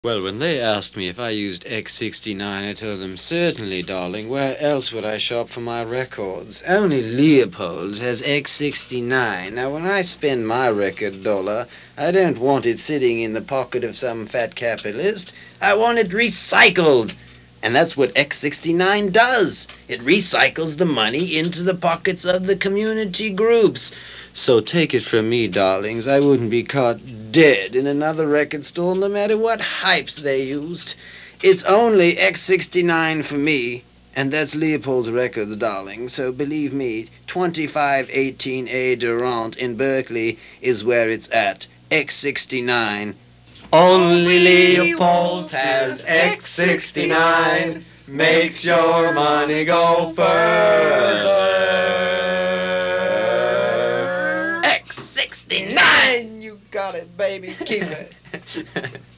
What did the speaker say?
Well, when they asked me if I used X69, I told them, certainly, darling. Where else would I shop for my records? Only Leopold's has X69. Now, when I spend my record dollar, I don't want it sitting in the pocket of some fat capitalist. I want it recycled. And that's what X69 does. It recycles the money into the pockets of the community groups. So take it from me, darlings, I wouldn't be caught dead in another record store no matter what hypes they used. It's only X69 for me, and that's Leopold's Records, darling. So believe me, 2518A Durant in Berkeley is where it's at. X69. Only Leopold has X69, makes your money go further. X69, you got it, baby, keep it.